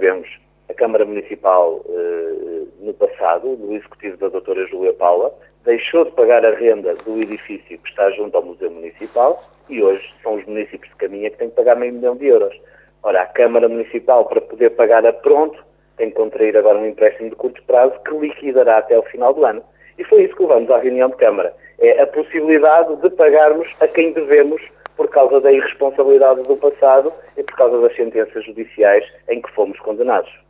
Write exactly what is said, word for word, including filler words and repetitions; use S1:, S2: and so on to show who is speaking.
S1: tivemos a Câmara Municipal eh, no passado, do executivo da doutora Júlia Paula, deixou de pagar a renda do edifício que está junto ao Museu Municipal e hoje são os municípios de Caminha que têm que pagar meio milhão de euros. Ora, a Câmara Municipal, para poder pagar a pronto, tem que contrair agora um empréstimo de curto prazo que liquidará até o final do ano. E foi isso que levamos à reunião de Câmara. É a possibilidade de pagarmos a quem devemos por causa da irresponsabilidade do passado e por causa das sentenças judiciais em que fomos condenados.